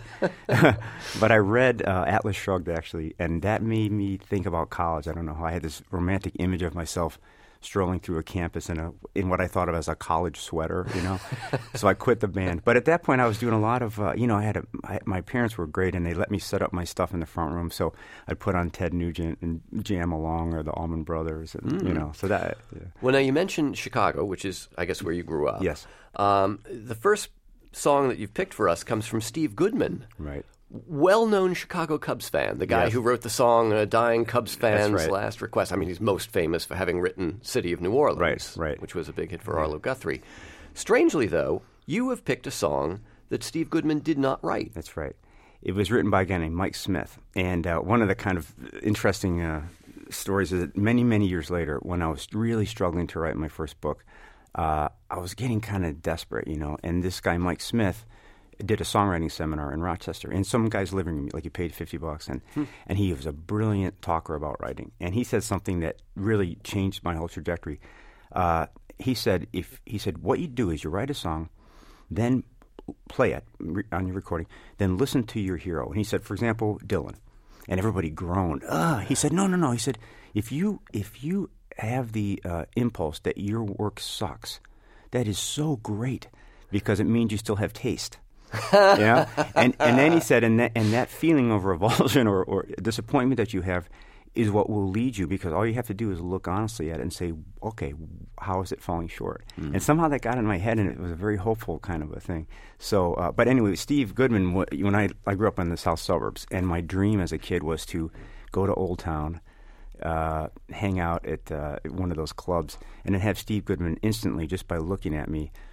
but I read uh, Atlas Shrugged actually, and that made me think about college. I don't know how I had this romantic image of myself strolling through a campus in a in what I thought of as a college sweater, you know. So I quit the band. But at that point, I was doing a lot of, uh, you know, I had a, I, my parents were great, and they let me set up my stuff in the front room. So I'd put on Ted Nugent and jam along, or the Allman Brothers, and mm. you know. So that. Yeah. Well, now you mentioned Chicago, which is, I guess, where you grew up. Yes. Um, the first song that you've picked for us comes from Steve Goodman. Right. Well-known Chicago Cubs fan, the guy yes. who wrote the song uh, Dying Cubs Fan's right. Last Request. I mean, he's most famous for having written City of New Orleans, right, right. which was a big hit for Arlo Guthrie. Strangely, though, you have picked a song that Steve Goodman did not write. That's right. It was written by a guy named Mike Smith. And uh, one of the kind of interesting uh, stories is that many, many years later, when I was really struggling to write my first book, uh, I was getting kind of desperate, you know. And this guy, Mike Smith, did a songwriting seminar in Rochester in some guy's living room, like he paid fifty bucks, and hmm. and he was a brilliant talker about writing. And he said something that really changed my whole trajectory. Uh, he said, if he said, what you do is you write a song, then play it re- on your recording, then listen to your hero. And he said, for example, Dylan, and everybody groaned. Ah, he said, no, no, no. He said, if you if you have the uh, impulse that your work sucks, that is so great because it means you still have taste. Yeah, and and then he said, and that and that feeling of revulsion or, or disappointment that you have is what will lead you, because all you have to do is look honestly at it and say, okay, how is it falling short? Mm. And somehow that got in my head, and it was a very hopeful kind of a thing. So, uh, but anyway, Steve Goodman, when I I grew up in the south suburbs, and my dream as a kid was to go to Old Town, uh, hang out at uh, one of those clubs, and then have Steve Goodman instantly, just by looking at me,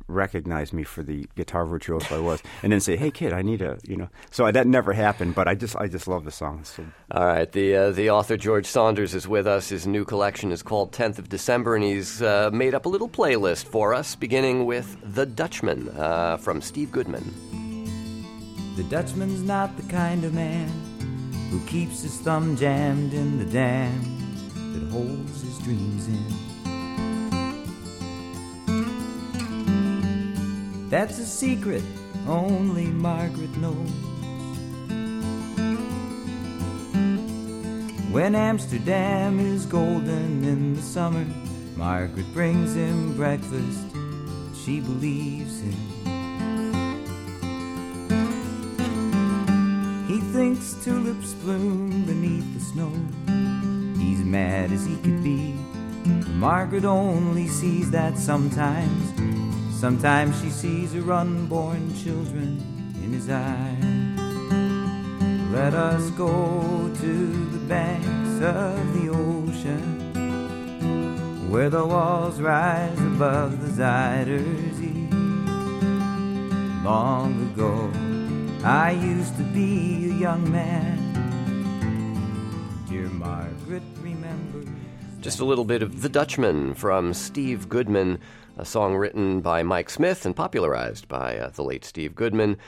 recognize me for the guitar virtuoso I was, and then say, "Hey, kid, I need a," you know. So that never happened, but I just I just love the song. So. All right, the uh, the author George Saunders is with us. His new collection is called tenth of December, and he's uh, made up a little playlist for us, beginning with The Dutchman uh, from Steve Goodman. The Dutchman's not the kind of man who keeps his thumb jammed in the dam that holds his dreams in. That's a secret only Margaret knows. When Amsterdam is golden in the summer, Margaret brings him breakfast she believes in. He thinks tulips bloom beneath the snow. He's mad as he could be. Margaret only sees that sometimes. Sometimes she sees her unborn children in his eyes. Let us go to the banks of the ocean, where the walls rise above the Zuider Zee. Long ago, I used to be a young man. Dear Margaret, remember. Just a little bit of The Dutchman from Steve Goodman, a song written by Mike Smith and popularized by uh, the late Steve Goodman.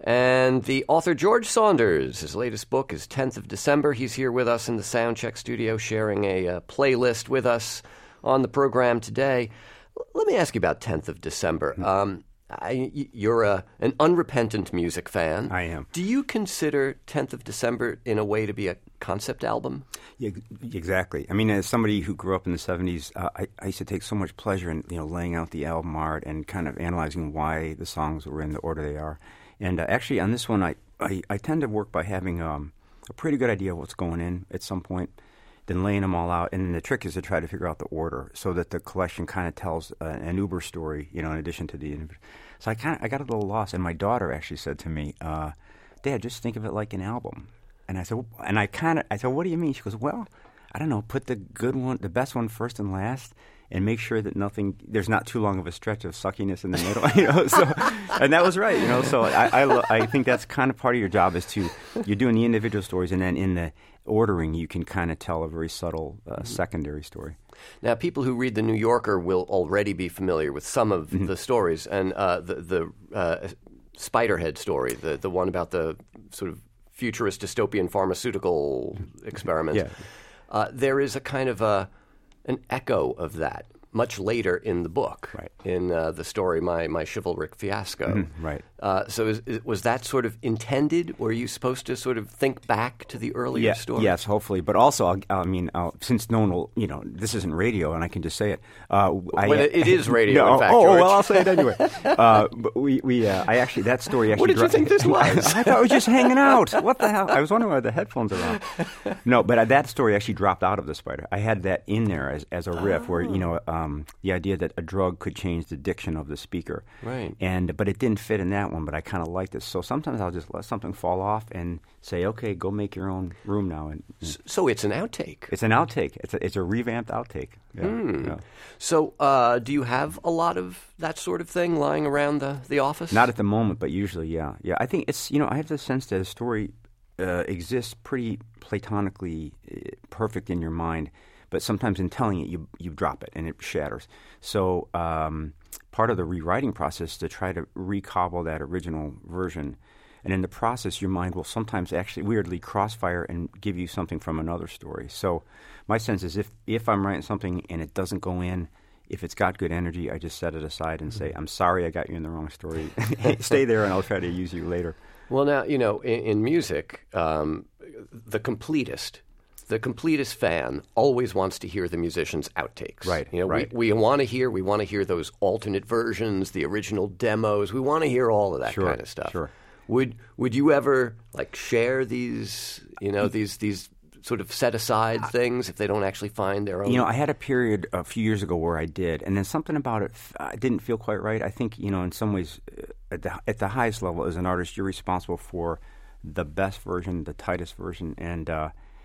And the author George Saunders, his latest book is tenth of December. He's here with us in the Soundcheck studio sharing a uh, playlist with us on the program today. L- let me ask you about tenth of December. Um, I, you're a, an unrepentant music fan. I am. Do you consider tenth of December in a way to be a concept album? Yeah, exactly. I mean, as somebody who grew up in the seventies, uh, I, I used to take so much pleasure in, you know, laying out the album art and kind of analyzing why the songs were in the order they are. And uh, actually, on this one, I, I, I tend to work by having um, a pretty good idea of what's going in at some point, then laying them all out. And then the trick is to try to figure out the order so that the collection kind of tells uh, an Uber story, you know, in addition to the individual. So I kind of I got a little lost. And my daughter actually said to me, uh, "Dad, just think of it like an album." And I said, well, and I kind of I said, "What do you mean?" She goes, "Well, I don't know. Put the good one, the best one first and last." And make sure that nothing, there's not too long of a stretch of suckiness in the middle, you know. So, and that was right, you know. So I, I, lo- I think that's kind of part of your job is to, you're doing the individual stories, and then in the ordering, you can kind of tell a very subtle uh, secondary story. Now, people who read The New Yorker will already be familiar with some of mm-hmm. the stories, and uh, the, the uh, Spiderhead story, the, the one about the sort of futurist dystopian pharmaceutical experiments. Yeah. Uh, there is a kind of a an echo of that much later in the book, right. in uh, the story My My Chivalric Fiasco. Mm-hmm. Right. Uh, so is, is, was that sort of intended? Were you supposed to sort of think back to the earlier yeah, story? Yes, hopefully. But also, I'll, I mean, I'll, since no one will, you know, this isn't radio, and I can just say it. Uh, I, well, it is radio, no, in fact, Oh, George. well, I'll say it anyway. uh, but we, we uh, I actually, that story actually... What did dro- you think this was? I thought it was just hanging out. What the hell? I was wondering why the headphones are on. No, but uh, that story actually dropped out of The Spider. I had that in there as, as a riff oh. where, you know, um, the idea that a drug could change the diction of the speaker. Right. And but it didn't fit in that one, but I kind of liked it. So sometimes I'll just let something fall off and say, okay, go make your own room now. And, and So it's an outtake. It's an outtake. It's a, it's a revamped outtake. Yeah, Mm. yeah. So uh, do you have a lot of that sort of thing lying around the, the office? Not at the moment, but usually, yeah. Yeah, I think it's, you know, I have the sense that a story uh, exists pretty platonically uh, perfect in your mind, but sometimes in telling it, you you drop it and it shatters. So um, part of the rewriting process is to try to recobble that original version. And in the process, your mind will sometimes actually weirdly crossfire and give you something from another story. So my sense is if, if I'm writing something and it doesn't go in, if it's got good energy, I just set it aside and say, I'm sorry I got you in the wrong story. Stay there and I'll try to use you later. Well, now, you know, in, in music, um, the completist, the completist fan always wants to hear the musician's outtakes. Right, You know, right. we, we want to hear, we want to hear those alternate versions, the original demos. We want to hear all of that Sure, kind of stuff. sure. Would would you ever like share these, you know, these these sort of set aside things if they don't actually find their own? You know, I had a period a few years ago where I did, and then something about it uh, didn't feel quite right. I think, you know, in some ways, uh, at the at the highest level as an artist, you're responsible for the best version, the tightest version, and uh,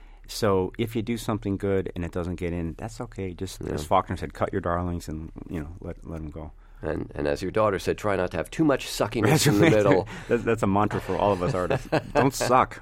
so if you do something good and it doesn't get in, that's okay. Just Yeah. as Faulkner said, cut your darlings and, you know, let let them go. And and as your daughter said, try not to have too much suckiness in the middle. that's, that's a mantra for all of us artists. Don't suck.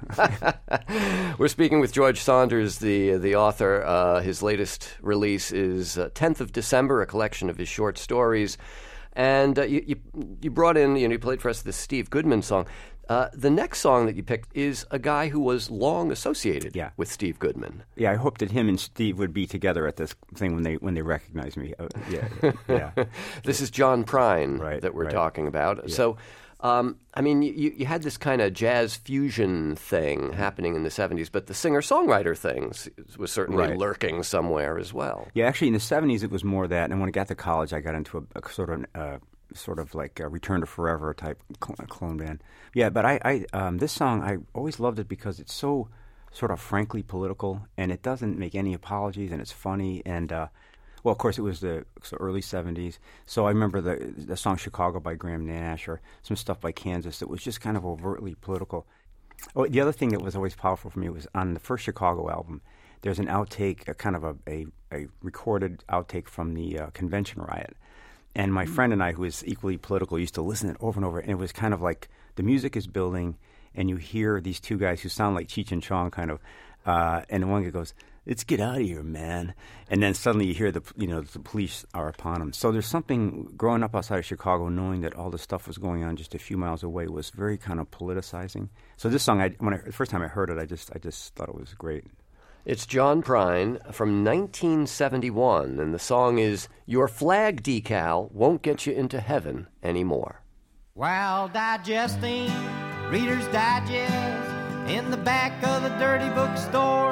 We're speaking with George Saunders, the the author. Uh, his latest release is uh, tenth of December, a collection of his short stories. And uh, you, you you brought in, you know, you played for us this Steve Goodman song. Uh, the next song that you picked is a guy who was long associated yeah. with Steve Goodman. Yeah, I hoped that him and Steve would be together at this thing when they when they recognize me. Uh, yeah, yeah. This is John Prine right, that we're right. talking about. Yeah. So, um, I mean, you, you had this kind of jazz fusion thing happening in the seventies, but the singer-songwriter thing was certainly right. lurking somewhere as well. Yeah, actually, in the seventies, it was more that. And when I got to college, I got into a, a sort of uh, sort of like a Return to Forever type cl- clone band. Yeah, but I, I um, this song, I always loved it because it's so sort of frankly political, and it doesn't make any apologies, and it's funny. And, uh, well, of course, it was the so early seventies. So I remember the the song Chicago by Graham Nash or some stuff by Kansas that was just kind of overtly political. Oh, the other thing that was always powerful for me was on the first Chicago album, there's an outtake, a kind of a, a, a recorded outtake from the uh, convention riot. And my friend and I, who is equally political, used to listen to it over and over. And it was kind of like the music is building, and you hear these two guys who sound like Cheech and Chong, kind of. Uh, and one guy goes, "Let's get out of here, man!" And then suddenly you hear the, you know, the police are upon him. So there's something growing up outside of Chicago, knowing that all this stuff was going on just a few miles away, was very kind of politicizing. So this song, I, when I, the first time I heard it, I just, I just thought it was great. It's John Prine from nineteen seventy-one, and the song is Your Flag Decal Won't Get You Into Heaven Anymore. While digesting Reader's Digest in the back of the dirty bookstore,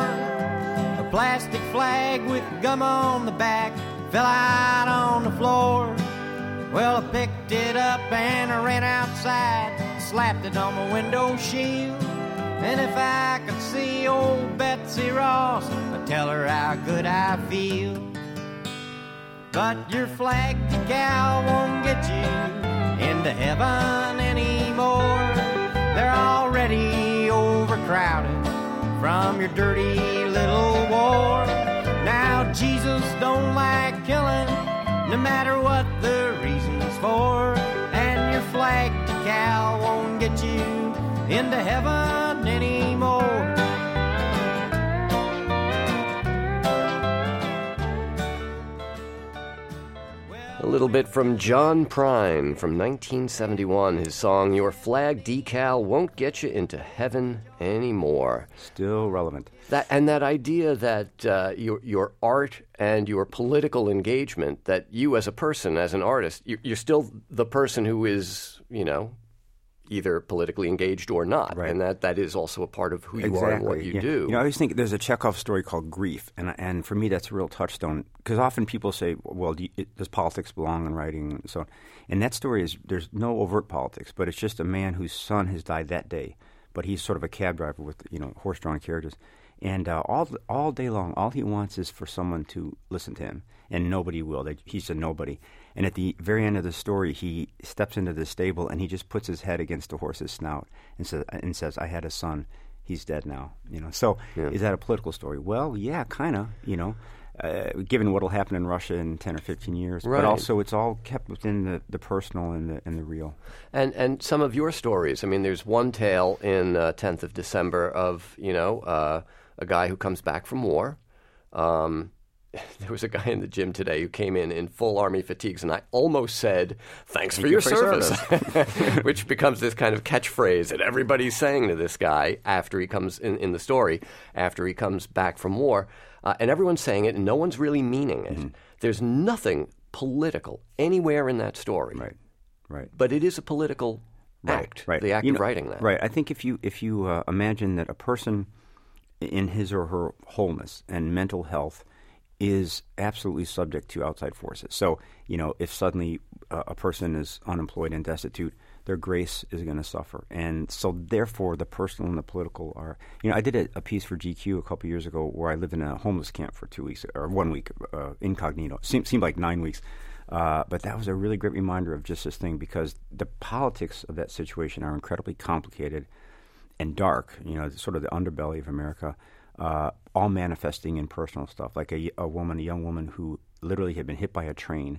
a plastic flag with gum on the back fell out on the floor. Well, I picked it up and I ran outside, slapped it on my window shield. And if I could see old Betsy Ross, I'd tell her how good I feel. But your flag decal won't get you into heaven anymore. They're already overcrowded from your dirty little war. Now Jesus don't like killing, no matter what the reason's for. And your flag decal won't get you into heaven anymore. A little bit from John Prine from nineteen seventy-one, his song Your Flag Decal Won't Get You Into Heaven Anymore. Still relevant. That and that idea that uh, your your art and your political engagement, that you as a person, as an artist, you, you're still the person who is, you know, either politically engaged or not, right. and that, that is also a part of who you exactly. are and what you yeah. do. You know, I always think there's a Chekhov story called Grief, and and for me that's a real touchstone, because often people say, well, do you, it, does politics belong in writing and so on? And that story is, there's no overt politics, but it's just a man whose son has died that day, but he's sort of a cab driver with, you know, horse-drawn carriages. And uh, all all day long, all he wants is for someone to listen to him, and nobody will. They, he's a nobody. And at the very end of the story, he steps into the stable, and he just puts his head against the horse's snout and says, and says "I had a son. He's dead now." You know. So yeah. Is that a political story? Well, yeah, kind of. You know, uh, given what will happen in Russia in ten or fifteen years, right. But also it's all kept within the, the personal and the and the real. And and some of your stories. I mean, there's one tale in uh, tenth of December of, you know, uh, a guy who comes back from war. Um, there was a guy in the gym today who came in in full army fatigues, and I almost said, "Thanks Thank for you your for service,", service. which becomes this kind of catchphrase that everybody's saying to this guy after he comes in, in the story, after he comes back from war. Uh, and everyone's saying it, and no one's really meaning it. Mm-hmm. There's nothing political anywhere in that story. Right, right. But it is a political right, act, right. the act you of know, writing that. Right. I think if you, if you uh, imagine that a person in his or her wholeness and mental health is absolutely subject to outside forces. So, you know, if suddenly uh, a person is unemployed and destitute, their grace is going to suffer. And so, therefore, the personal and the political are... You know, I did a, a piece for G Q a couple years ago where I lived in a homeless camp for two weeks, or one week, uh, incognito. Seemed, seemed like nine weeks. Uh, but that was a really great reminder of just this thing, because the politics of that situation are incredibly complicated and dark, you know, sort of the underbelly of America. Uh, all manifesting in personal stuff, like a, a woman, a young woman who literally had been hit by a train.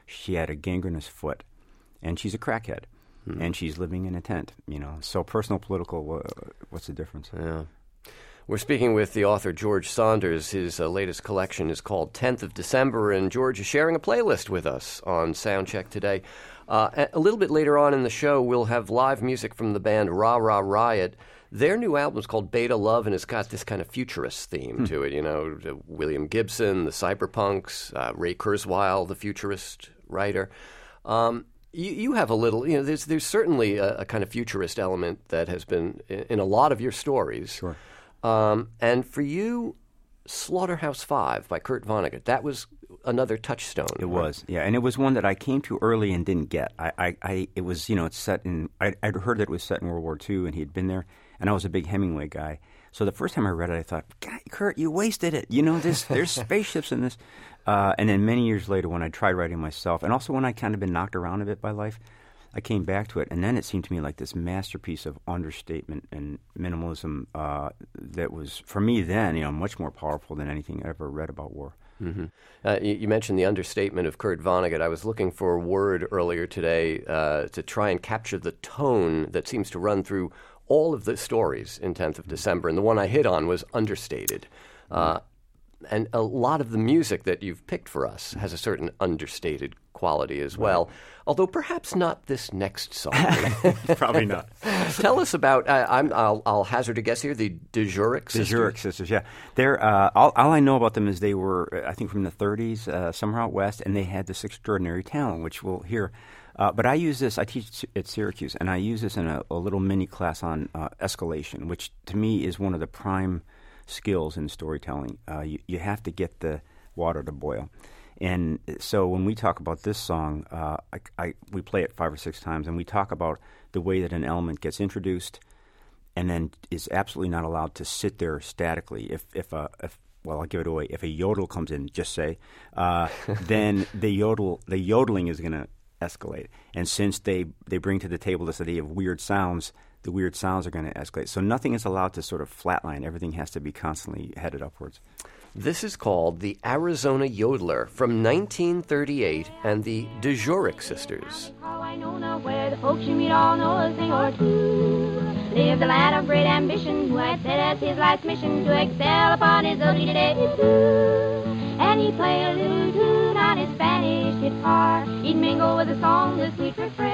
she had a gangrenous foot, and she's a crackhead, mm. and she's living in a tent. You know, so personal, political. Uh, what's the difference? Yeah. We're speaking with the author George Saunders. His uh, latest collection is called tenth of December, and George is sharing a playlist with us on Soundcheck today. Uh, a little bit later on in the show, we'll have live music from the band Ra Ra Riot. Their new album is called Beta Love, and it's got this kind of futurist theme hmm. to it. You know, William Gibson, the Cyberpunks, uh, Ray Kurzweil, the futurist writer. Um, you, you have a little, you know, there's there's certainly a, a kind of futurist element that has been in, in a lot of your stories. Sure. Um, and for you, Slaughterhouse Five by Kurt Vonnegut, that was another touchstone. It right? was, yeah, and it was one that I came to early and didn't get. I, I, I it was, you know, it's set in. I, I'd heard that it was set in World War Two, and he'd been there, and I was a big Hemingway guy. So the first time I read it, I thought, God, Kurt, you wasted it. You know, this there's spaceships in this. Uh, and then many years later, when I tried writing myself, and also when I kind of been knocked around a bit by life, I came back to it, and then it seemed to me like this masterpiece of understatement and minimalism uh, that was, for me then, you know, much more powerful than anything I ever read about war. Mm-hmm. Uh, you, you mentioned the understatement of Kurt Vonnegut. I was looking for a word earlier today uh, to try and capture the tone that seems to run through all of the stories in tenth of December, and the one I hit on was understated. Uh, and a lot of the music that you've picked for us has a certain understated quality as well, right. Although perhaps not this next song. Probably not. Tell us about, uh, I'm, I'll, I'll hazard a guess here, the De Zurich Sisters. De Zurich Sisters, yeah. They're, uh, all, all I know about them is they were, I think, from the thirties, uh, somewhere out west, and they had this extraordinary talent, which we'll hear. Uh, but I use this, I teach at Syracuse, and I use this in a, a little mini class on uh, escalation, which to me is one of the prime skills in storytelling. Uh, you, you have to get the water to boil. And so when we talk about this song, uh, I, I, we play it five or six times, and we talk about the way that an element gets introduced and then is absolutely not allowed to sit there statically. If, if, a, if well, I'll give it away. If a yodel comes in, just say, uh, then the yodel, the yodeling is going to escalate. And since they, they bring to the table this idea of weird sounds, the weird sounds are going to escalate. So nothing is allowed to sort of flatline. Everything has to be constantly headed upwards. This is called the Arizona Yodeler from nineteen thirty-eight and the De Zurich Sisters. I know now where the folks you meet all know a thing or two. Live the land of great ambition, who had set as his life's mission to excel upon his ugly day too. And he played a little tune on his Spanish guitar. He'd mingle with the song the sweet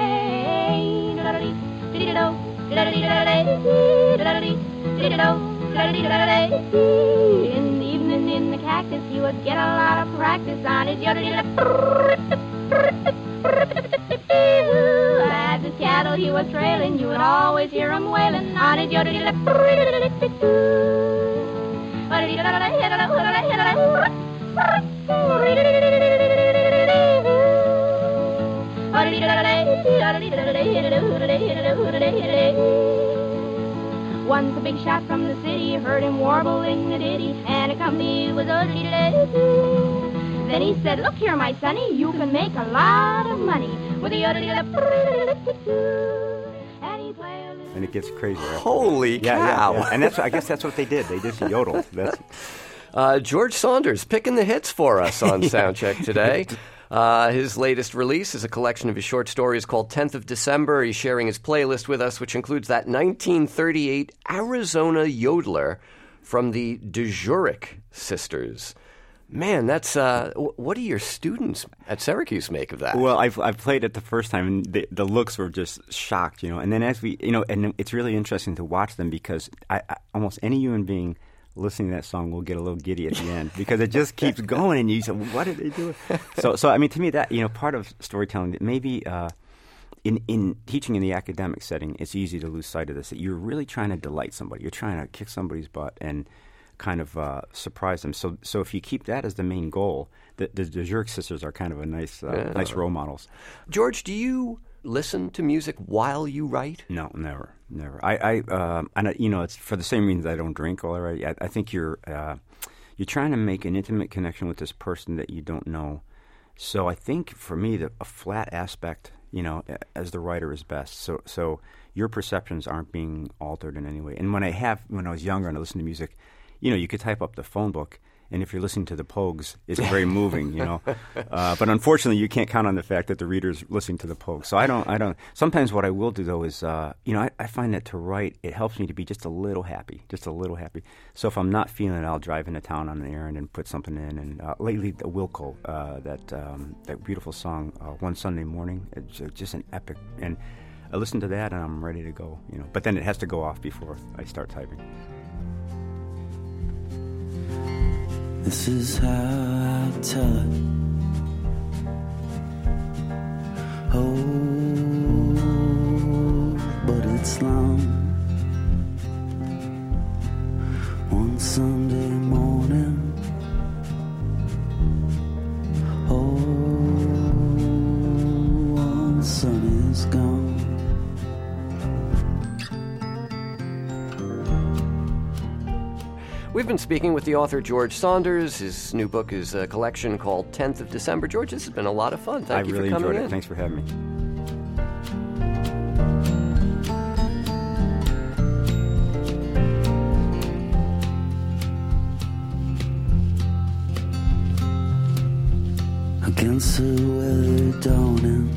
refrain. In the evening in the cactus, he would get a lot of practice on his yodel. As his cattle he was trailing, you would always hear him wailing on his yodel. Once a big shot from the city heard him warbling the ditty, and a company was a diddly. Then he said, "Look here, my sonny, you can make a lot of money with a yodel." And it gets crazier. Holy yeah, cow! Yeah, yeah. And that's I guess that's what they did. They just yodeled. That's uh, George Saunders picking the hits for us on Soundcheck today. Uh, his latest release is a collection of his short stories called tenth of December. He's sharing his playlist with us, which includes that nineteen thirty-eight Arizona Yodeler from the De Zurich Sisters. Man, that's uh, w- what do your students at Syracuse make of that? Well, I've I've played it the first time, and the, the looks were just shocked, you know. And then as we, you know, and it's really interesting to watch them because I, I, almost any human being listening to that song will get a little giddy at the end because it just keeps going, and you say, "What did they do?" So, so I mean, to me, that you know, part of storytelling that maybe uh, in in teaching in the academic setting, it's easy to lose sight of this. That you're really trying to delight somebody, you're trying to kick somebody's butt and kind of uh, surprise them. So, so if you keep that as the main goal, the, the, the Zurich Sisters are kind of a nice, uh, yeah. nice role models. George, do you listen to music while you write? No, never, never. I, I, uh, and I, you know, it's for the same reasons I don't drink while I write. I, I think you're, uh, you're trying to make an intimate connection with this person that you don't know. So I think for me, the, a flat aspect, you know, as the writer is best. So, so your perceptions aren't being altered in any way. And when I have, when I was younger and I listened to music, you know, you could type up the phone book, And if you're listening to the Pogues, it's very moving, you know. Uh, but unfortunately, you can't count on the fact that the reader's listening to the Pogues. So I don't, I don't. Sometimes what I will do though is, uh, you know, I, I find that to write, it helps me to be just a little happy, just a little happy. So if I'm not feeling it, I'll drive into town on an errand and put something in. And uh, lately, the Wilco, uh, that um, that beautiful song, uh, One Sunday Morning, it's just an epic. And I listen to that and I'm ready to go, you know. But then it has to go off before I start typing. This is how I tell it. Oh, but it's long. One Sunday morning. Oh, one sun is gone. We've been speaking with the author George Saunders. His new book is a collection called tenth of December. George, this has been a lot of fun. Thank I you really for coming enjoyed in. it. Thanks for having me. Against the weather dawning.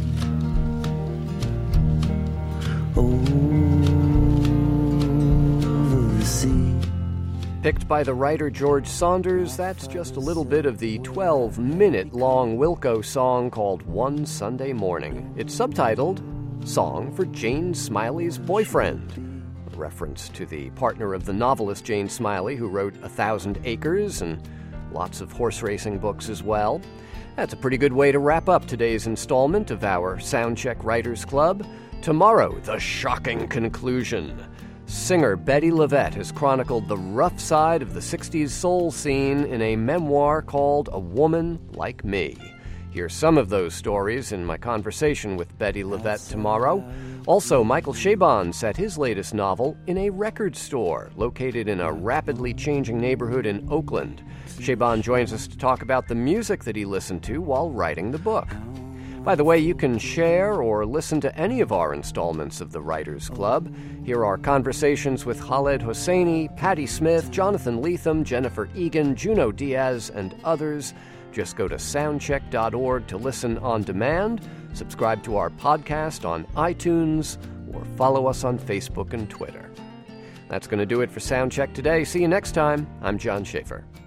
Over the sea. Picked by the writer George Saunders, that's just a little bit of the twelve-minute-long Wilco song called One Sunday Morning. It's subtitled Song for Jane Smiley's Boyfriend, a reference to the partner of the novelist Jane Smiley, who wrote A Thousand Acres and lots of horse racing books as well. That's a pretty good way to wrap up today's installment of our Soundcheck Writers Club. Tomorrow, the shocking conclusion. Singer Bettye LaVette has chronicled the rough side of the sixties soul scene in a memoir called A Woman Like Me. Hear some of those stories in my conversation with Bettye LaVette tomorrow. Also, Michael Chabon set his latest novel in a record store located in a rapidly changing neighborhood in Oakland. Chabon joins us to talk about the music that he listened to while writing the book. By the way, you can share or listen to any of our installments of the Writers Club. Here are conversations with Khaled Hosseini, Patti Smith, Jonathan Lethem, Jennifer Egan, Junot Diaz, and others. Just go to soundcheck dot org to listen on demand, subscribe to our podcast on iTunes, or follow us on Facebook and Twitter. That's going to do it for Soundcheck today. See you next time. I'm John Schaefer.